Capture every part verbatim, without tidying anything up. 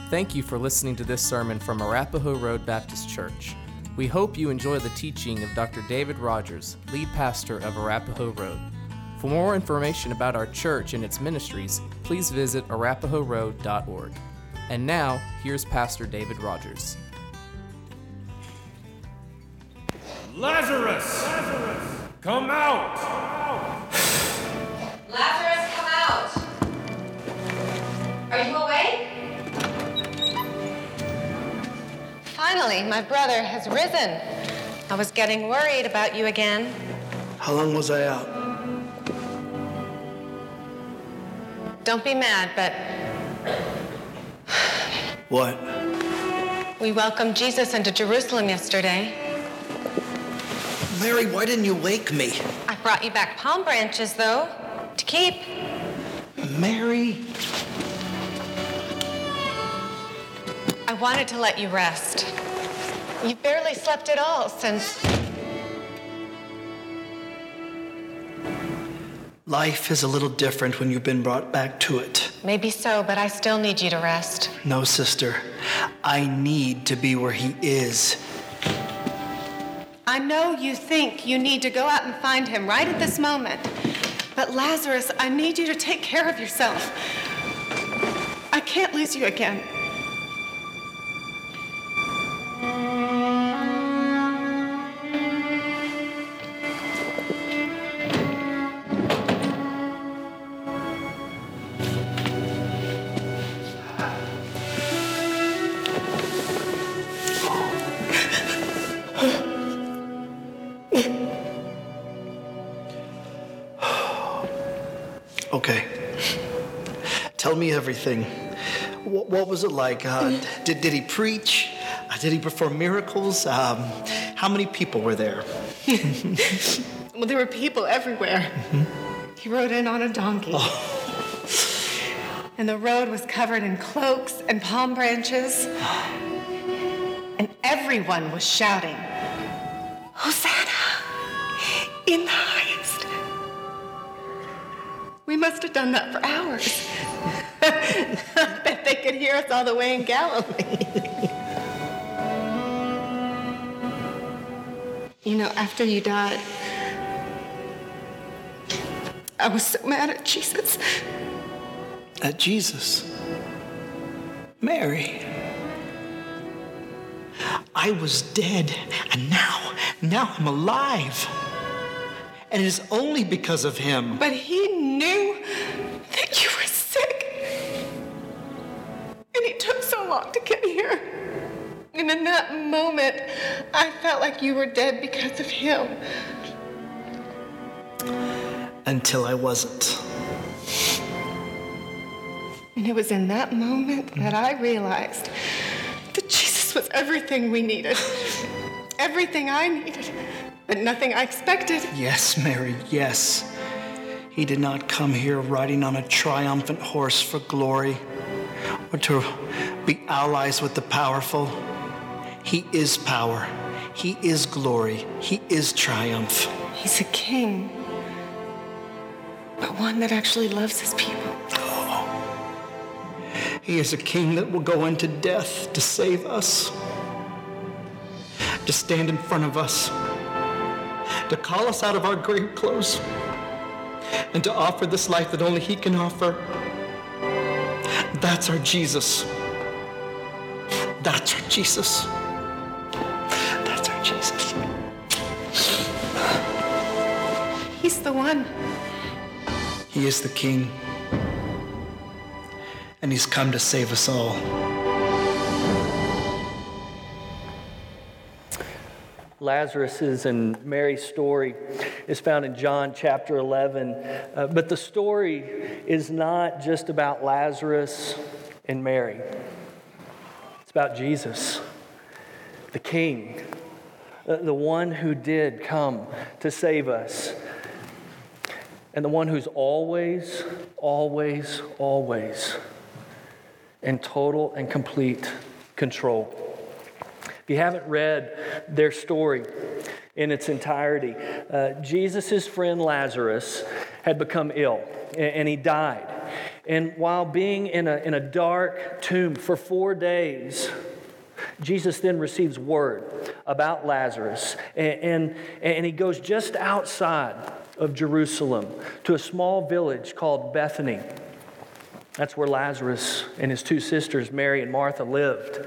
Thank you for listening to this sermon from Arapahoe Road Baptist Church. We hope you enjoy the teaching of Doctor David Rogers, lead pastor of Arapahoe Road. For more information about our church and its ministries, please visit arapahoe road dot org. And now, here's Pastor David Rogers. Lazarus! Lazarus! Come out! Lazarus, come out! Are you awake? Finally, my brother has risen. I was getting worried about you again. How long was I out? Don't be mad, but What? we welcomed Jesus into Jerusalem yesterday. Mary, why didn't you wake me? I brought you back palm branches, though, to keep. Mary? I wanted to let you rest. You've barely slept at all since... Life is a little different when you've been brought back to it. Maybe so, but I still need you to rest. No, sister. I need to be where he is. I know you think you need to go out and find him right at this moment. But Lazarus, I need you to take care of yourself. I can't lose you again. Okay. Tell me everything. What, what was it like? Uh, did, did he preach? Uh, did he perform miracles? Um, how many people were there? Well, there were people everywhere. Mm-hmm. He rode in on a donkey. Oh. And the road was covered in cloaks and palm branches. And everyone was shouting, Hosanna in the highest. We must have done that for hours. I bet they could hear us all the way in Galilee. You know, after you died, I was so mad at Jesus. At Jesus? Mary? I was dead, and now, now I'm alive. And it is only because of him. But he knew that you were sick. And he took so long to get here. And in that moment, I felt like you were dead because of him. Until I wasn't. And it was in that moment that I realized that Jesus was everything we needed. Everything I needed. But nothing I expected. Yes, Mary, yes. He did not come here riding on a triumphant horse for glory or to be allies with the powerful. He is power. He is glory. He is triumph. He's a king, but one that actually loves his people. Oh. He is a king that will go into death to save us, to stand in front of us, to call us out of our grave clothes, and to offer this life that only he can offer. That's our Jesus. That's our Jesus. That's our Jesus. He's the one. He is the King, and he's come to save us all. Lazarus' and Mary's story is found in John chapter eleven. Uh, but the story is not just about Lazarus and Mary. It's about Jesus, the King, uh, the one who did come to save us, and the one who's always, always, always in total and complete control. If you haven't read their story in its entirety, uh, Jesus' friend Lazarus had become ill, and, and he died. And while being in a, in a dark tomb for four days, Jesus then receives word about Lazarus. And, and, and he goes just outside of Jerusalem to a small village called Bethany. That's where Lazarus and his two sisters, Mary and Martha, lived.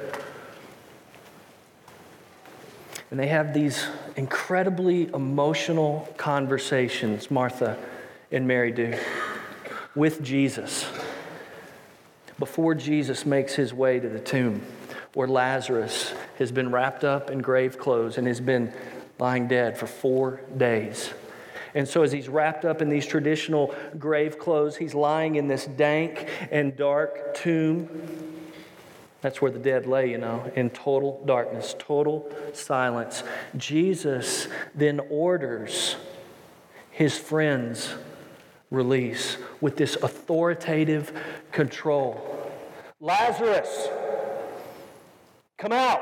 And they have these incredibly emotional conversations, Martha and Mary do, with Jesus before Jesus makes his way to the tomb where Lazarus has been wrapped up in grave clothes and has been lying dead for four days. And so as he's wrapped up in these traditional grave clothes, he's lying in this dank and dark tomb. That's where the dead lay, you know, in total darkness, total silence. Jesus then orders his friends' release with this authoritative control. Lazarus, come out.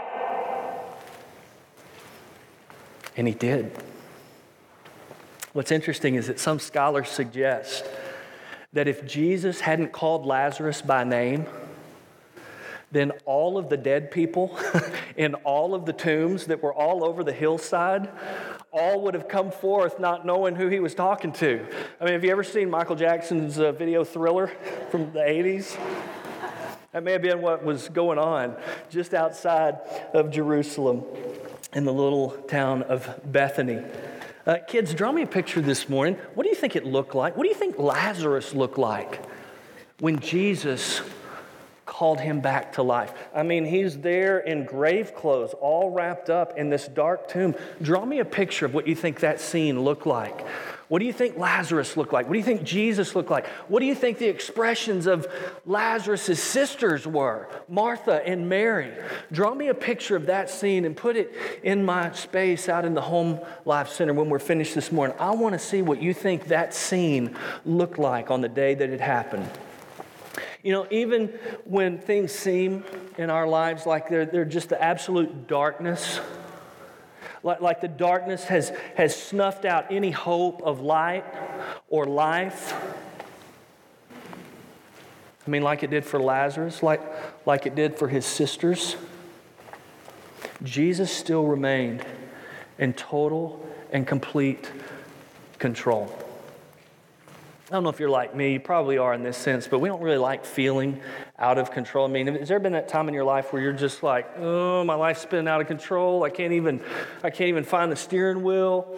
And he did. What's interesting is that some scholars suggest that if Jesus hadn't called Lazarus by name, then all of the dead people in all of the tombs that were all over the hillside all would have come forth not knowing who he was talking to. I mean, have you ever seen Michael Jackson's uh, video Thriller from the eighties? That may have been what was going on just outside of Jerusalem in the little town of Bethany. Uh, kids, draw me a picture this morning. What do you think it looked like? What do you think Lazarus looked like when Jesus called him back to life? I mean, he's there in grave clothes, all wrapped up in this dark tomb. Draw me a picture of what you think that scene looked like. What do you think Lazarus looked like? What do you think Jesus looked like? What do you think the expressions of Lazarus' sisters were, Martha and Mary? Draw me a picture of that scene and put it in my space out in the Home Life Center when we're finished this morning. I want to see what you think that scene looked like on the day that it happened. You know, even when things seem in our lives like they're, they're just the absolute darkness, like, like the darkness has, has snuffed out any hope of light or life. I mean, like it did for Lazarus, like, like it did for his sisters. Jesus still remained in total and complete control. I don't know if you're like me, you probably are in this sense, but we don't really like feeling out of control. I mean, has there been that time in your life where you're just like, oh, my life's spinning out of control. I can't even, I can't even find the steering wheel.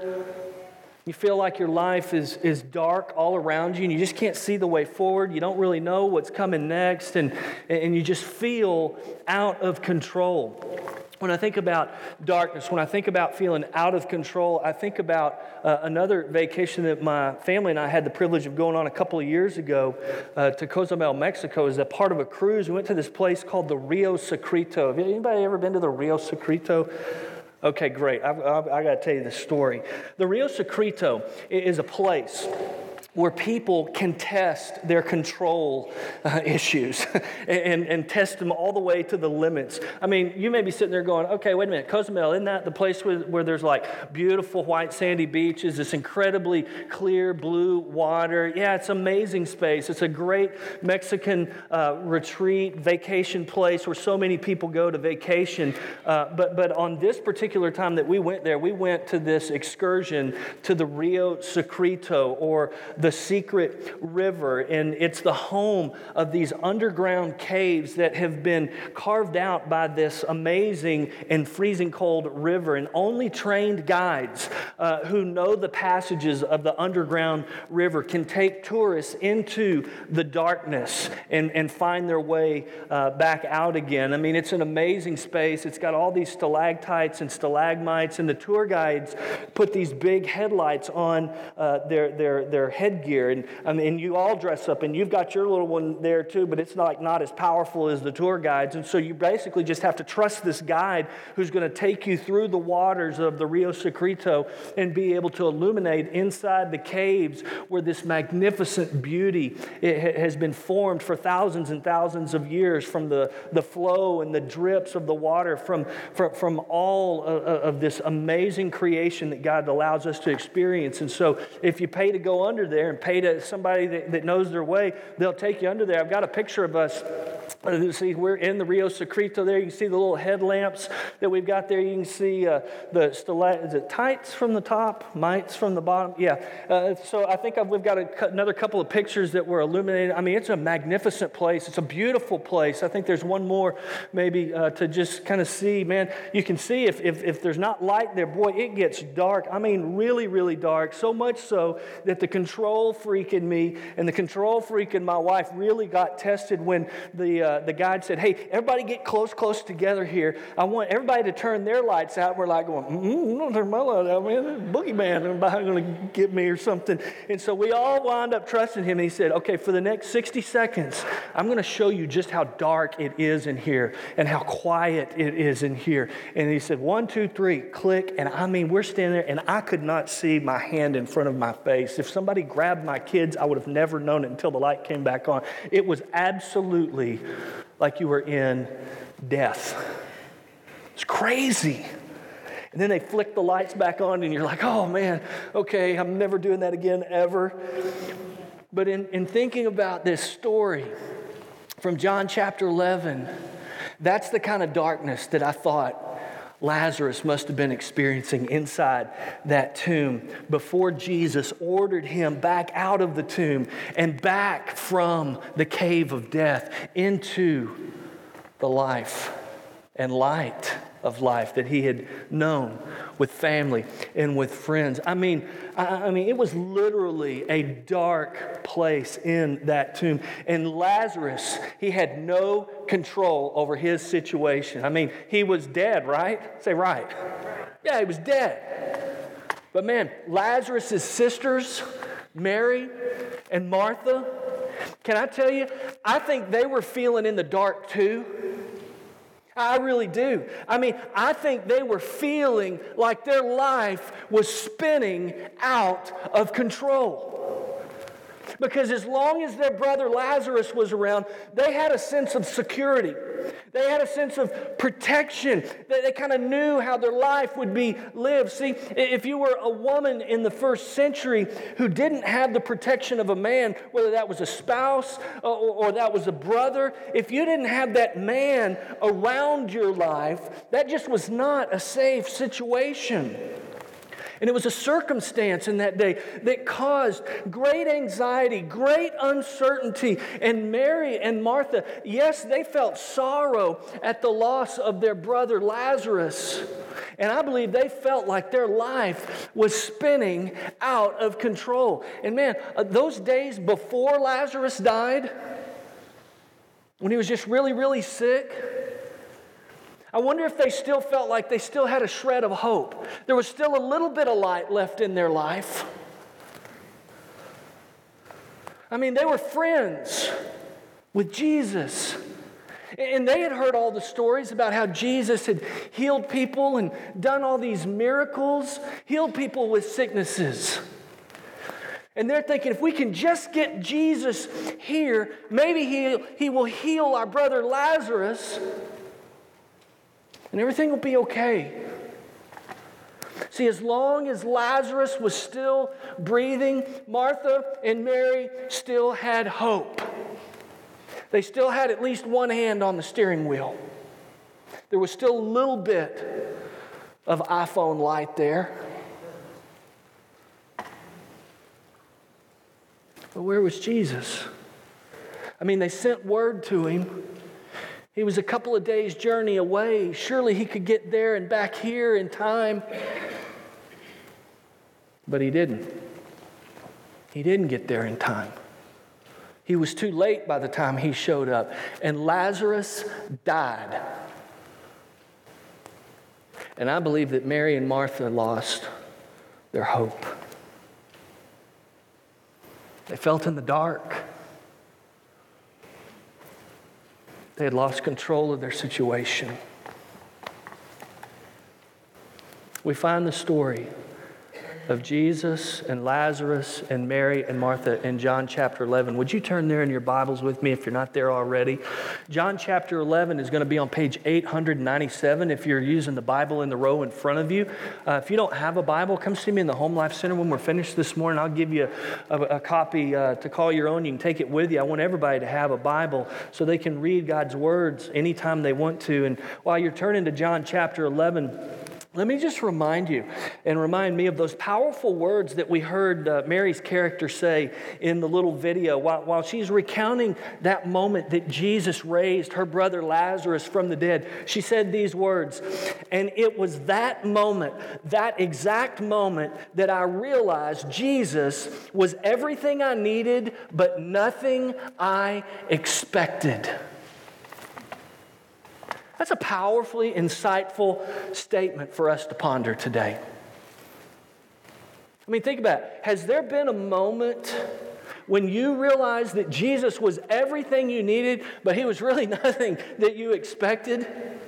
You feel like your life is, is dark all around you and you just can't see the way forward. You don't really know what's coming next and, and you just feel out of control. When I think about darkness, when I think about feeling out of control, I think about uh, another vacation that my family and I had the privilege of going on a couple of years ago uh, to Cozumel, Mexico. As a part of a cruise, we went to this place called the Rio Secreto. Have anybody ever been to the Rio Secreto? Okay, great. I've, I've, I got to tell you this story. The Rio Secreto is a place where people can test their control uh, issues and, and test them all the way to the limits. I mean, you may be sitting there going, okay, wait a minute, Cozumel, isn't that the place where, where there's like beautiful white sandy beaches, this incredibly clear blue water? Yeah, it's an amazing space. It's a great Mexican uh, retreat, vacation place where so many people go to vacation. Uh, but, but on this particular time that we went there, we went to this excursion to the Rio Secreto, or the Secret River, and it's the home of these underground caves that have been carved out by this amazing and freezing cold river, and only trained guides uh, who know the passages of the underground river can take tourists into the darkness and, and find their way uh, back out again. I mean, it's an amazing space. It's got all these stalactites and stalagmites, and the tour guides put these big headlights on uh, their, their, their head gear, and I mean, you all dress up, and you've got your little one there too, but it's not, not as powerful as the tour guides, and so you basically just have to trust this guide who's going to take you through the waters of the Rio Secreto and be able to illuminate inside the caves where this magnificent beauty it has been formed for thousands and thousands of years from the, the flow and the drips of the water from, from, from all of, of this amazing creation that God allows us to experience. And so if you pay to go under there, there and pay to somebody that, that knows their way, they'll take you under there. I've got a picture of us. Uh, see, we're in the Rio Secreto there. You can see the little headlamps that we've got there. You can see uh, the stala- is it tights from the top, mites from the bottom? Yeah. Uh, so I think I've, we've got a, another couple of pictures that were illuminated. I mean, it's a magnificent place. It's a beautiful place. I think there's one more maybe uh, to just kind of see. Man, you can see if, if, if there's not light there, boy, it gets dark. I mean, really, really dark. So much so that the control freak in me and the control freak in my wife really got tested when the uh, the guide said, hey, everybody get close, close together here. I want everybody to turn their lights out. We're like going, mm-hmm, don't turn my light out, man. Boogeyman is going to get me or something. And so we all wound up trusting him. And he said, okay, for the next sixty seconds, I'm going to show you just how dark it is in here and how quiet it is in here. And he said, one, two, three, click. And I mean, we're standing there, and I could not see my hand in front of my face. If somebody grabbed my kids, I would have never known it until the light came back on. It was absolutely like you were in death. It's crazy. And then they flick the lights back on, and you're like, oh man, okay, I'm never doing that again ever. But in, in thinking about this story from John chapter eleven, that's the kind of darkness that I thought Lazarus must have been experiencing inside that tomb before Jesus ordered him back out of the tomb and back from the cave of death into the life and light of life that he had known with family and with friends. I mean, I, I mean, it was literally a dark place in that tomb. And Lazarus, he had no control over his situation. I mean, he was dead, right? Say right. Yeah, he was dead. But man, Lazarus' sisters, Mary and Martha, can I tell you, I think they were feeling in the dark too. I really do. I mean, I think they were feeling like their life was spinning out of control. Because as long as their brother Lazarus was around, they had a sense of security. They had a sense of protection. They, they kind of knew how their life would be lived. See, if you were a woman in the first century who didn't have the protection of a man, whether that was a spouse or, or that was a brother, if you didn't have that man around your life, that just was not a safe situation. And it was a circumstance in that day that caused great anxiety, great uncertainty. And Mary and Martha, yes, they felt sorrow at the loss of their brother Lazarus. And I believe they felt like their life was spinning out of control. And man, those days before Lazarus died, when he was just really, really sick, I wonder if they still felt like they still had a shred of hope. There was still a little bit of light left in their life. I mean, they were friends with Jesus. And they had heard all the stories about how Jesus had healed people and done all these miracles, healed people with sicknesses. And they're thinking, if we can just get Jesus here, maybe he, he will heal our brother Lazarus, and everything will be okay. See, as long as Lazarus was still breathing, Martha and Mary still had hope. They still had at least one hand on the steering wheel. There was still a little bit of iPhone light there. But where was Jesus? I mean, they sent word to him. He was a couple of days' journey away. Surely he could get there and back here in time. But he didn't. He didn't get there in time. He was too late by the time he showed up. And Lazarus died. And I believe that Mary and Martha lost their hope. They felt in the dark. They had lost control of their situation. We find the story of Jesus and Lazarus and Mary and Martha in John chapter eleven. Would you turn there in your Bibles with me if you're not there already? John chapter eleven is going to be on page eight ninety-seven if you're using the Bible in the row in front of you. Uh, if you don't have a Bible, come see me in the Home Life Center when we're finished this morning. I'll give you a, a, a copy uh, to call your own. You can take it with you. I want everybody to have a Bible so they can read God's words anytime they want to. And while you're turning to John chapter eleven, let me just remind you and remind me of those powerful words that we heard uh, Mary's character say in the little video while, while she's recounting that moment that Jesus raised her brother Lazarus from the dead. She said these words, and it was that moment, that exact moment, that I realized Jesus was everything I needed, but nothing I expected. That's a powerfully insightful statement for us to ponder today. I mean, think about it. Has there been a moment when you realized that Jesus was everything you needed, but he was really nothing that you expected?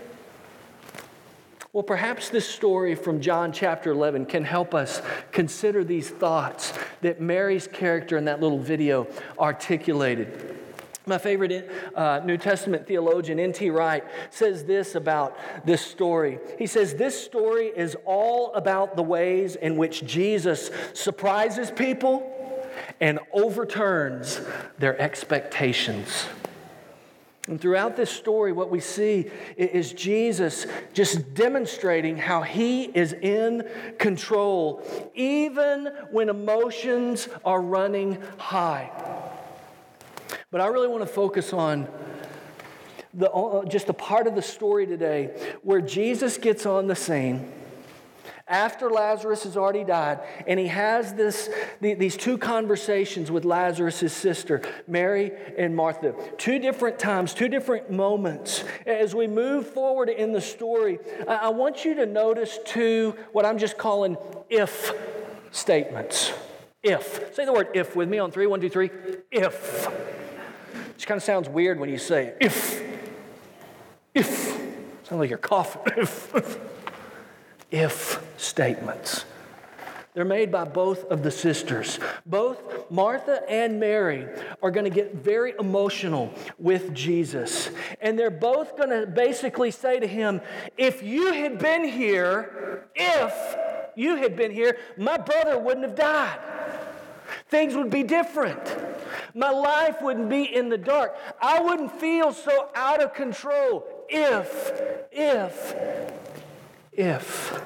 Well, perhaps this story from John chapter eleven can help us consider these thoughts that Mary's character in that little video articulated. My favorite uh, New Testament theologian, N T Wright, says this about this story. He says, this story is all about the ways in which Jesus surprises people and overturns their expectations. And throughout this story, what we see is Jesus just demonstrating how he is in control, even when emotions are running high. But I really want to focus on the, uh, just a part of the story today where Jesus gets on the scene after Lazarus has already died, and he has this, the, these two conversations with Lazarus' sister, Mary and Martha. Two different times, two different moments. As we move forward in the story, I, I want you to notice two, what I'm just calling if statements. If. Say the word if with me on three. One, two, three. If. Which kind of sounds weird when you say it. If. If. Sounds like you're coughing. If. If statements. They're made by both of the sisters. Both Martha and Mary are going to get very emotional with Jesus. And they're both going to basically say to him, if you had been here, if you had been here, my brother wouldn't have died. Things would be different. My life wouldn't be in the dark. I wouldn't feel so out of control if, if, if.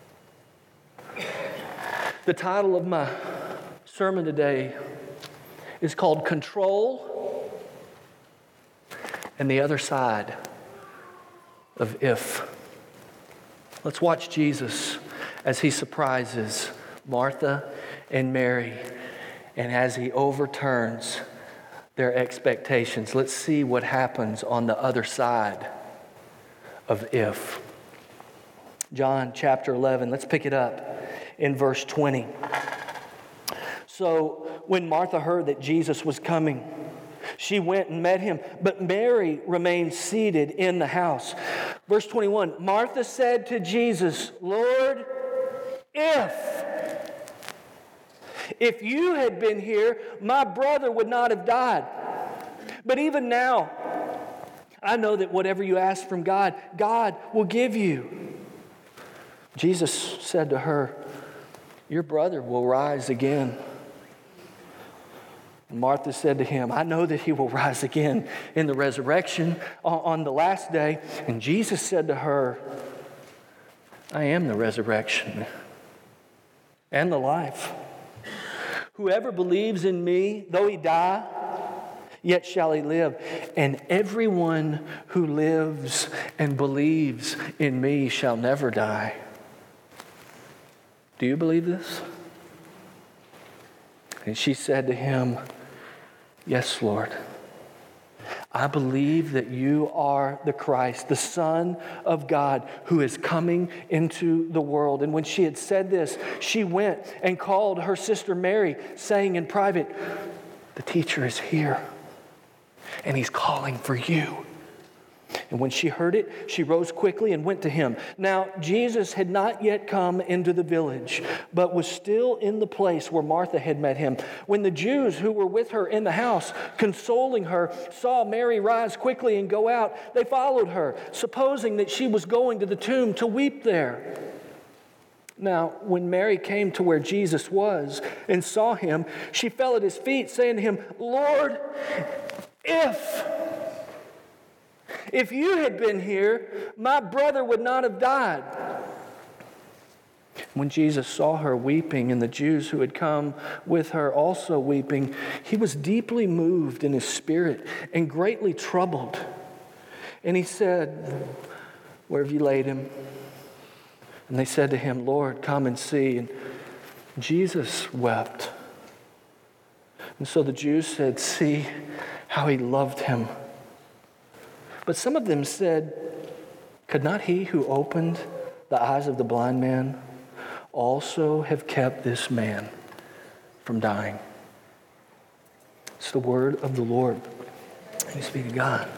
The title of my sermon today is called Control and the Other Side of If. Let's watch Jesus as he surprises Martha and Mary, and as he overturns their expectations. Let's see what happens on the other side of if. John chapter eleven, let's pick it up in verse twenty. So when Martha heard that Jesus was coming, she went and met him, but Mary remained seated in the house. Verse twenty-one, Martha said to Jesus, Lord, if If you had been here, my brother would not have died. But even now, I know that whatever you ask from God, God will give you. Jesus said to her, your brother will rise again. Martha said to him, I know that he will rise again in the resurrection on the last day. And Jesus said to her, I am the resurrection and the life. Whoever believes in me, though he die, yet shall he live. And everyone who lives and believes in me shall never die. Do you believe this? And she said to him, yes, Lord. I believe that you are the Christ, the Son of God, who is coming into the world. And when she had said this, she went and called her sister Mary, saying in private, the teacher is here, and he's calling for you. And when she heard it, she rose quickly and went to him. Now, Jesus had not yet come into the village, but was still in the place where Martha had met him. When the Jews who were with her in the house, consoling her, saw Mary rise quickly and go out, they followed her, supposing that she was going to the tomb to weep there. Now, when Mary came to where Jesus was and saw him, she fell at his feet, saying to him, "Lord, if... If you had been here, my brother would not have died." When Jesus saw her weeping and the Jews who had come with her also weeping, he was deeply moved in his spirit and greatly troubled. And he said, "Where have you laid him?" And they said to him, "Lord, come and see." And Jesus wept. And so the Jews said, "See how he loved him." But some of them said, "Could not he who opened the eyes of the blind man also have kept this man from dying?" It's the word of the Lord. Thanks be to God.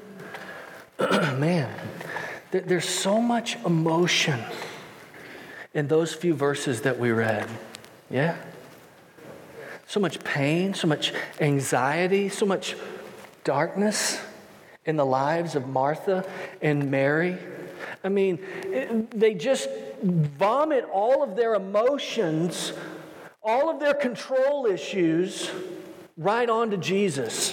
Man, there's so much emotion in those few verses that we read. Yeah? So much pain, so much anxiety, so much darkness in the lives of Martha and Mary. I mean, they just vomit all of their emotions, all of their control issues right onto Jesus.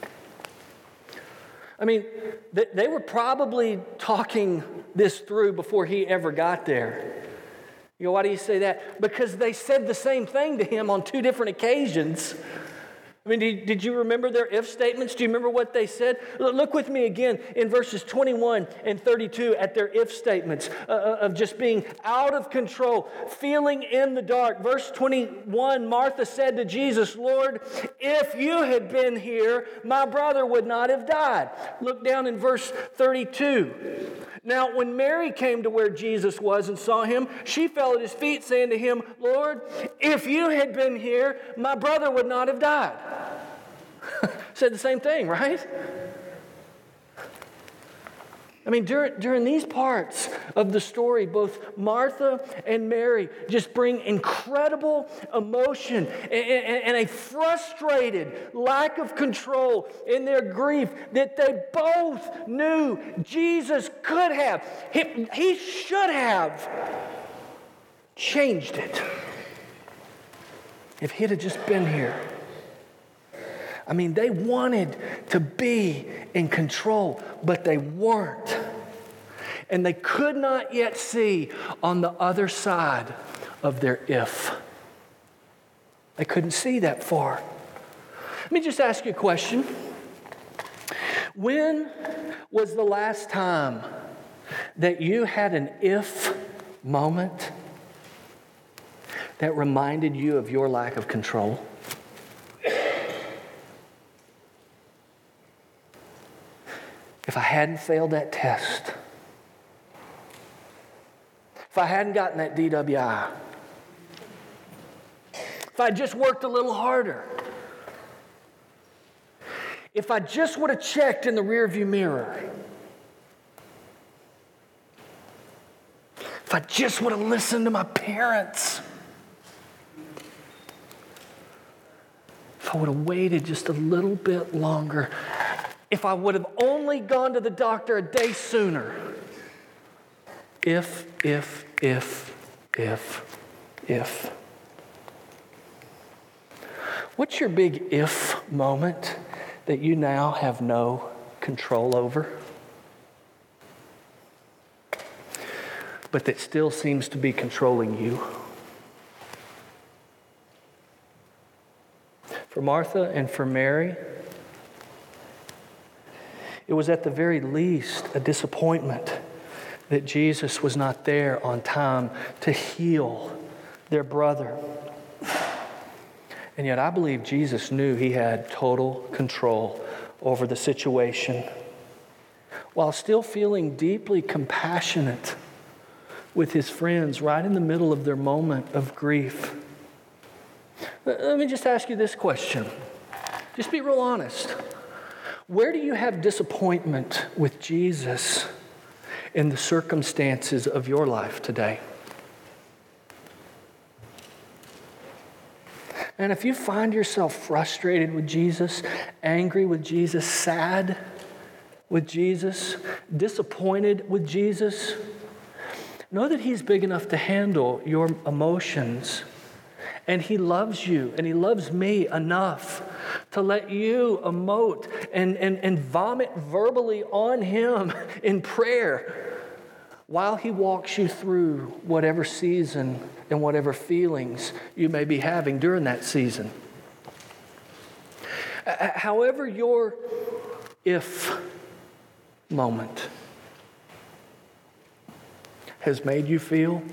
I mean, they were probably talking this through before he ever got there. You know, why do you say that? Because they said the same thing to him on two different occasions. I mean, did, did you remember their if statements? Do you remember what they said? Look with me again in verses twenty-one and thirty-two at their if statements uh, of just being out of control, feeling in the dark. Verse twenty-one, Martha said to Jesus, "Lord, if you had been here, my brother would not have died." Look down in verse thirty-two. Now, when Mary came to where Jesus was and saw him, she fell at his feet, saying to him, "Lord, if you had been here, my brother would not have died." Said the same thing, right? I mean, during, during these parts of the story, both Martha and Mary just bring incredible emotion and, and, and a frustrated lack of control in their grief that they both knew Jesus could have. He, he should have changed it if he'd have just been here. I mean, they wanted to be in control, but they weren't. And they could not yet see on the other side of their if. They couldn't see that far. Let me just ask you a question. When was the last time that you had an if moment that reminded you of your lack of control? If I hadn't failed that test, if I hadn't gotten that D W I, if I just worked a little harder, if I just would have checked in the rearview mirror, if I just would have listened to my parents, if I would have waited just a little bit longer, if I would have only gone to the doctor a day sooner. If, if, if, if, if. What's your big if moment that you now have no control over, but that still seems to be controlling you? For Martha and for Mary, it was at the very least a disappointment that Jesus was not there on time to heal their brother. And yet I believe Jesus knew he had total control over the situation, while still feeling deeply compassionate with his friends right in the middle of their moment of grief. Let me just ask you this question. Just be real honest. Where do you have disappointment with Jesus in the circumstances of your life today? And if you find yourself frustrated with Jesus, angry with Jesus, sad with Jesus, disappointed with Jesus, know that He's big enough to handle your emotions. And He loves you, and He loves me enough to let you emote and, and, and vomit verbally on Him in prayer while He walks you through whatever season and whatever feelings you may be having during that season. However your if moment has made you feel,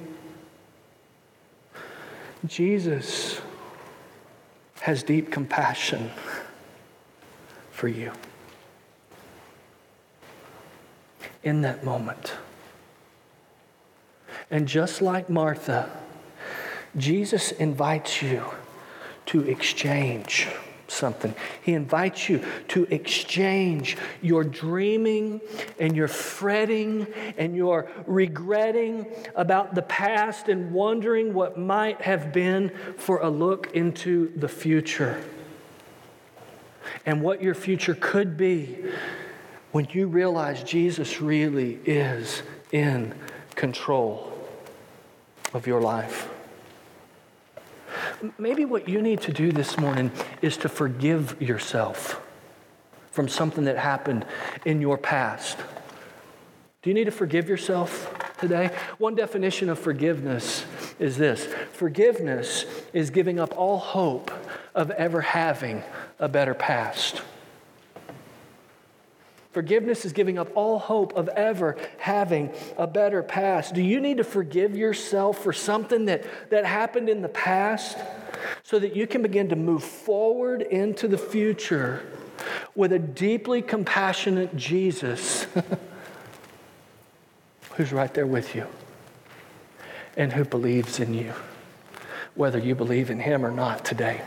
Jesus has deep compassion for you in that moment. And just like Martha, Jesus invites you to exchange something. He invites you to exchange your dreaming and your fretting and your regretting about the past and wondering what might have been for a look into the future and what your future could be when you realize Jesus really is in control of your life. Maybe what you need to do this morning is to forgive yourself from something that happened in your past. Do you need to forgive yourself today? One definition of forgiveness is this: forgiveness is giving up all hope of ever having a better past. Forgiveness is giving up all hope of ever having a better past. Do you need to forgive yourself for something that, that happened in the past so that you can begin to move forward into the future with a deeply compassionate Jesus who's right there with you and who believes in you, whether you believe in Him or not today?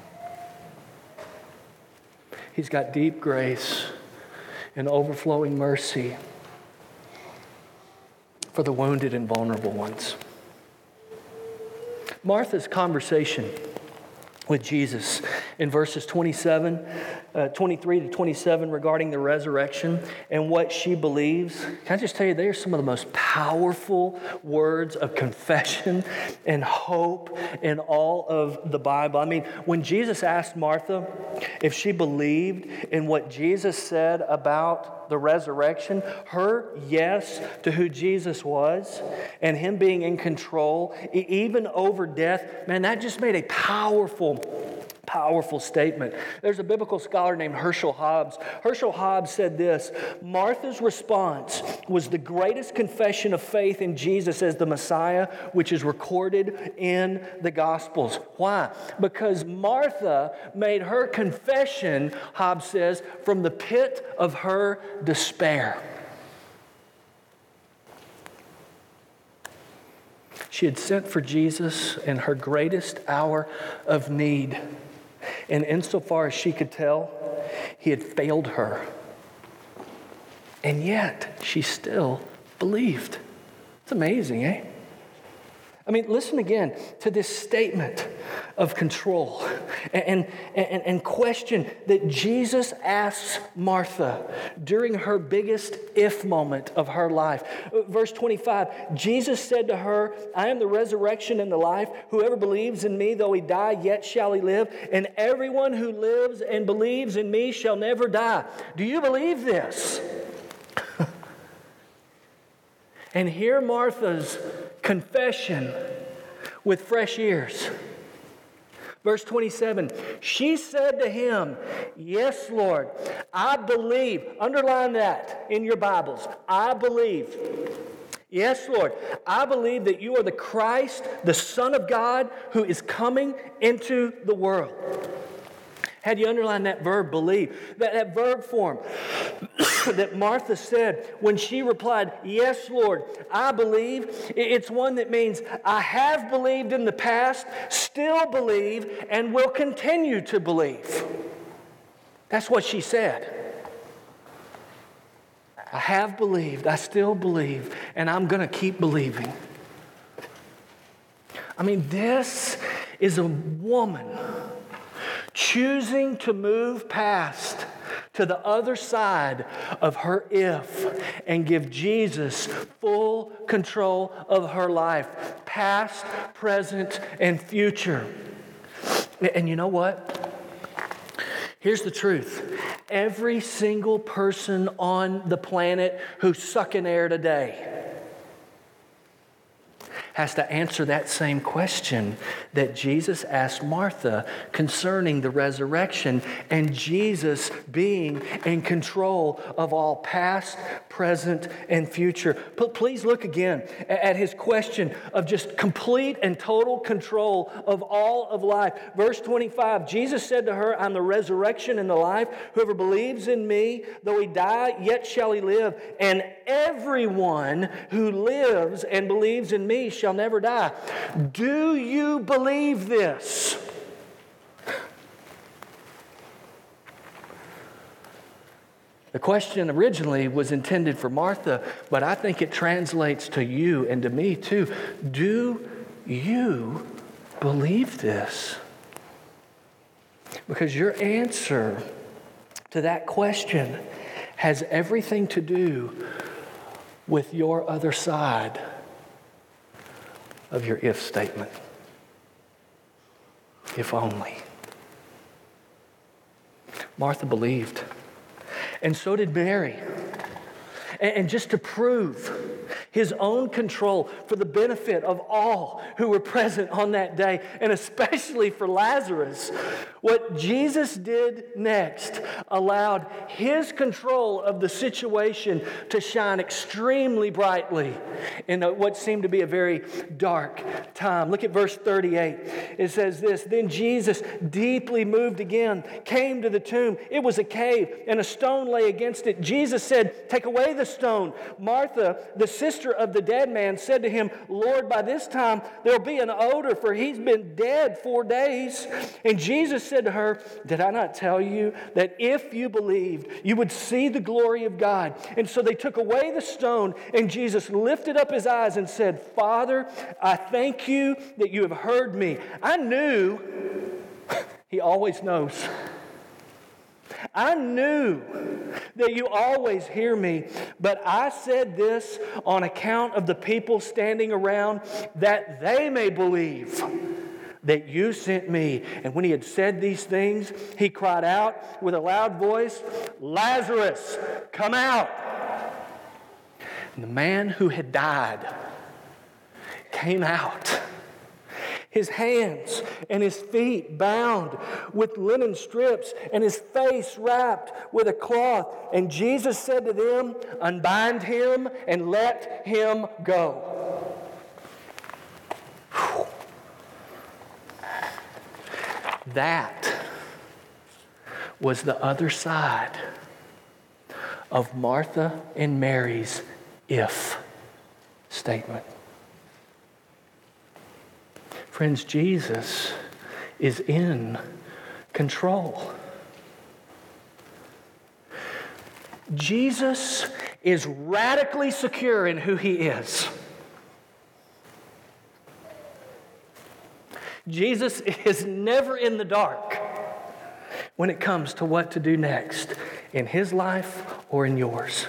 He's got deep grace and overflowing mercy for the wounded and vulnerable ones. Martha's conversation with Jesus in verses twenty-seven, uh, twenty-three to twenty-seven regarding the resurrection and what she believes. Can I just tell you, they are some of the most powerful words of confession and hope in all of the Bible. I mean, when Jesus asked Martha if she believed in what Jesus said about the resurrection, her yes to who Jesus was and Him being in control, even over death, man, that just made a powerful Powerful statement. There's a biblical scholar named Herschel Hobbs. Herschel Hobbs said this: Martha's response was the greatest confession of faith in Jesus as the Messiah, which is recorded in the Gospels. Why? Because Martha made her confession, Hobbs says, from the pit of her despair. She had sent for Jesus in her greatest hour of need. And insofar as she could tell, He had failed her. And yet, she still believed. It's amazing, eh? I mean, listen again to this statement of control and, and, and question that Jesus asks Martha during her biggest if moment of her life. Verse twenty-five, Jesus said to her, I am the resurrection and the life. Whoever believes in me, though he die, yet shall he live. And everyone who lives and believes in me shall never die. Do you believe this? And hear Martha's confession with fresh ears. Verse twenty-seven, she said to Him, yes, Lord, I believe. Underline that in your Bibles. I believe. Yes, Lord, I believe that you are the Christ, the Son of God, who is coming into the world. Had you underline that verb, believe, that, that verb form that Martha said when she replied, yes, Lord, I believe. It's one that means I have believed in the past, still believe, and will continue to believe. That's what she said. I have believed, I still believe, and I'm going to keep believing. I mean, this is a woman choosing to move past to the other side of her if and give Jesus full control of her life, past, present, and future. And you know what? Here's the truth. Every single person on the planet who's sucking air today has to answer that same question that Jesus asked Martha concerning the resurrection and Jesus being in control of all past, present, and future. But please look again at his question of just complete and total control of all of life. Verse twenty-five, Jesus said to her, I'm the resurrection and the life. Whoever believes in me, though he die, yet shall he live. And everyone who lives and believes in me shall never die. Do you believe this? The question originally was intended for Martha, but I think it translates to you and to me too. Do you believe this? Because your answer to that question has everything to do with your other side of your if statement. If only. Martha believed. And so did Mary. And just to prove his own control for the benefit of all who were present on that day, and especially for Lazarus, what Jesus did next allowed his control of the situation to shine extremely brightly in what seemed to be a very dark time. Look at verse thirty-eight. It says this, Then Jesus, deeply moved again, came to the tomb. It was a cave, and a stone lay against it. Jesus said, Take away the stone. Martha, the sister of the dead man, said to him, Lord, by this time there'll be an odor, for he's been dead four days. And Jesus said to her, Did I not tell you that if you believed, you would see the glory of God? And so they took away the stone, and Jesus lifted up his eyes and said, Father, I thank you that you have heard me. I knew, he always knows. I knew that you always hear me, but I said this on account of the people standing around, that they may believe that you sent me. And when he had said these things, he cried out with a loud voice, Lazarus, come out. And the man who had died came out, his hands and his feet bound with linen strips, and his face wrapped with a cloth. And Jesus said to them, Unbind him and let him go. Whew. That was the other side of Martha and Mary's if statement. Friends, Jesus is in control. Jesus is radically secure in who he is. Jesus is never in the dark when it comes to what to do next in his life or in yours.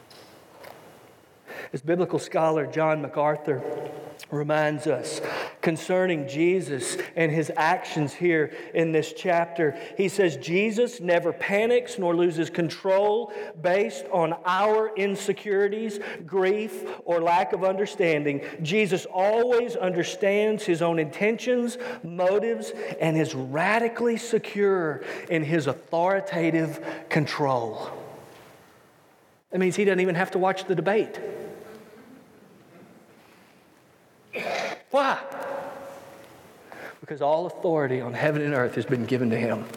As biblical scholar John MacArthur reminds us concerning Jesus and his actions here in this chapter, he says, Jesus never panics nor loses control based on our insecurities, grief, or lack of understanding. Jesus always understands his own intentions, motives, and is radically secure in his authoritative control. That means he doesn't even have to watch the debate. Why? Because all authority on heaven and earth has been given to him.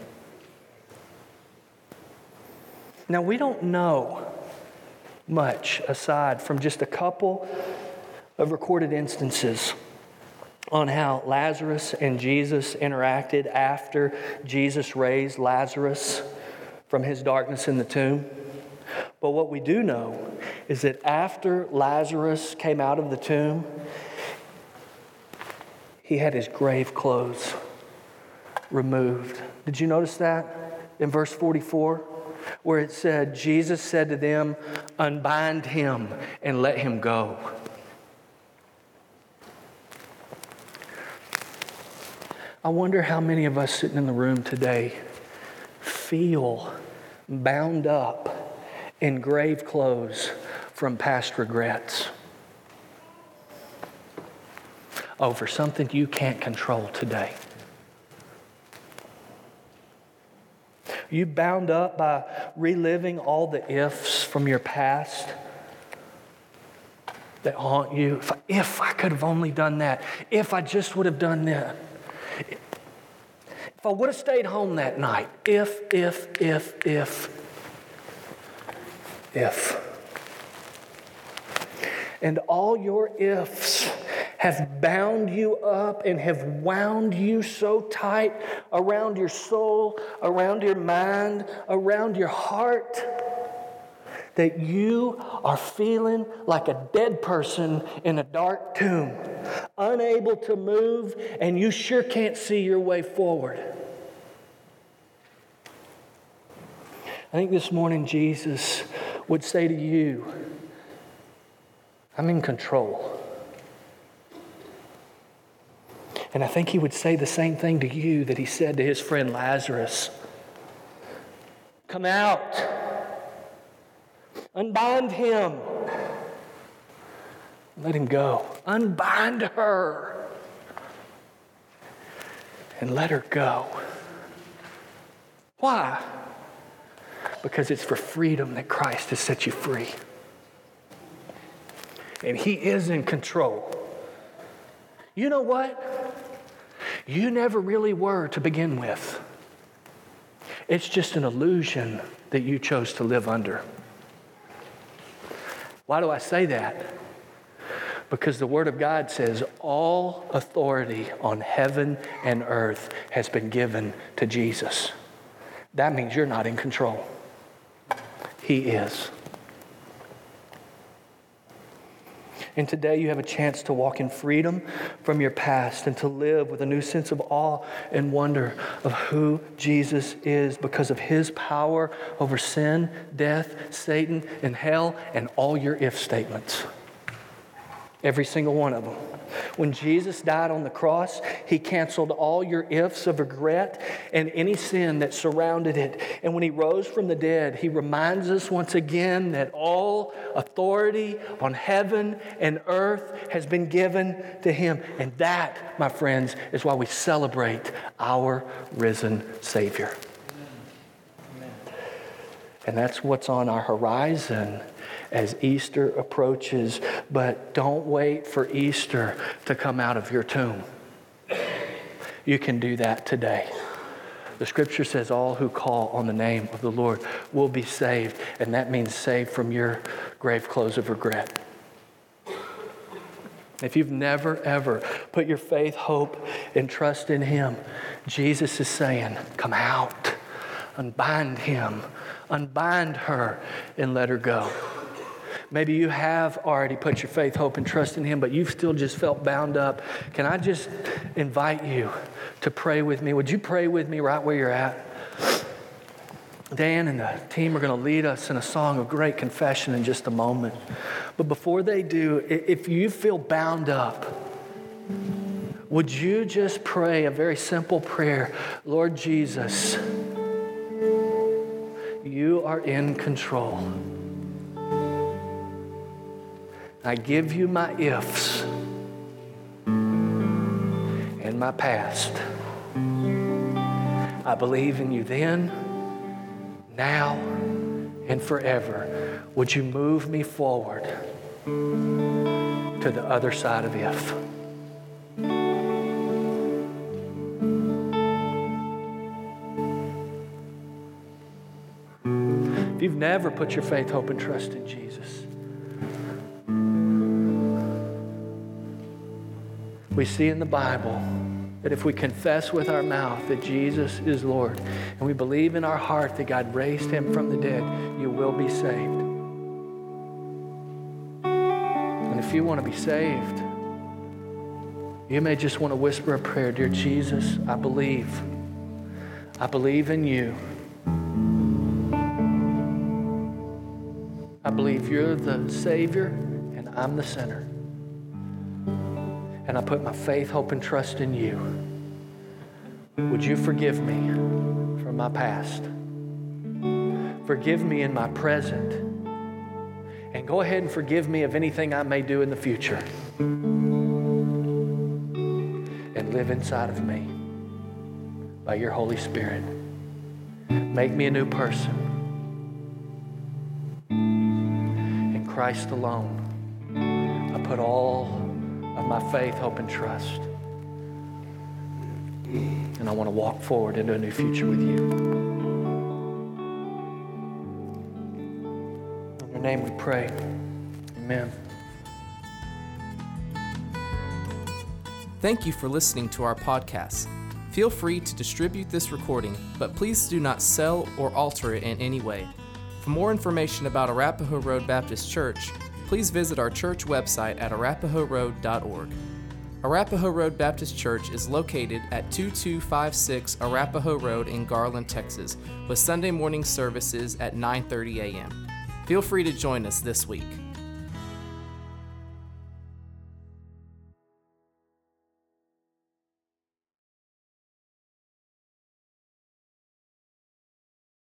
Now, we don't know much aside from just a couple of recorded instances on how Lazarus and Jesus interacted after Jesus raised Lazarus from his darkness in the tomb. But what we do know is that after Lazarus came out of the tomb, he had his grave clothes removed. Did you notice that in verse forty-four? Where it said, Jesus said to them, unbind him and let him go. I wonder how many of us sitting in the room today feel bound up in grave clothes from past regrets over something you can't control today. You bound up by reliving all the ifs from your past that haunt you. If I, if I could have only done that. If I just would have done that. If I would have stayed home that night. If, if, if, if. If. And all your ifs have bound you up and have wound you so tight around your soul, around your mind, around your heart, that you are feeling like a dead person in a dark tomb, unable to move, and you sure can't see your way forward. I think this morning Jesus would say to you, I'm in control. And I think he would say the same thing to you that he said to his friend Lazarus. Come out. Unbind him. Let him go. Unbind her. And let her go. Why? Because it's for freedom that Christ has set you free. And he is in control. You know what? You never really were to begin with. It's just an illusion that you chose to live under. Why do I say that? Because the Word of God says all authority on heaven and earth has been given to Jesus. That means you're not in control. He is. And today you have a chance to walk in freedom from your past and to live with a new sense of awe and wonder of who Jesus is because of his power over sin, death, Satan, and hell, and all your if statements. Every single one of them. When Jesus died on the cross, he canceled all your ifs of regret and any sin that surrounded it. And when he rose from the dead, he reminds us once again that all authority on heaven and earth has been given to him. And that, my friends, is why we celebrate our risen Savior. Amen. And that's what's on our horizon as Easter approaches. But don't wait for Easter to come out of your tomb. You can do that today. The scripture says all who call on the name of the Lord will be saved. And that means saved from your grave clothes of regret. If you've never, ever put your faith, hope, and trust in him, Jesus is saying, come out, unbind him, unbind her, and let her go. Maybe you have already put your faith, hope, and trust in him, but you've still just felt bound up. Can I just invite you to pray with me? Would you pray with me right where you're at? Dan and the team are going to lead us in a song of great confession in just a moment. But before they do, if you feel bound up, would you just pray a very simple prayer? Lord Jesus, you are in control. I give you my ifs and my past. I believe in you then, now, and forever. Would you move me forward to the other side of if? If you've never put your faith, hope, and trust in Jesus, we see in the Bible that if we confess with our mouth that Jesus is Lord and we believe in our heart that God raised him from the dead, you will be saved. And if you want to be saved, you may just want to whisper a prayer. Dear Jesus, I believe. I believe in you. I believe you're the Savior and I'm the sinner. And I put my faith, hope, and trust in you. Would you forgive me for my past? Forgive me in my present. And go ahead and forgive me of anything I may do in the future. And live inside of me by your Holy Spirit. Make me a new person. In Christ alone, I put all of my faith, hope, and trust. And I want to walk forward into a new future with you. In your name we pray. Amen. Thank you for listening to our podcast. Feel free to distribute this recording, but please do not sell or alter it in any way. For more information about Arapahoe Road Baptist Church, please visit our church website at arapahoe road dot org. Arapahoe Road Baptist Church is located at two two five six Arapahoe Road in Garland, Texas, with Sunday morning services at nine thirty a.m. Feel free to join us this week.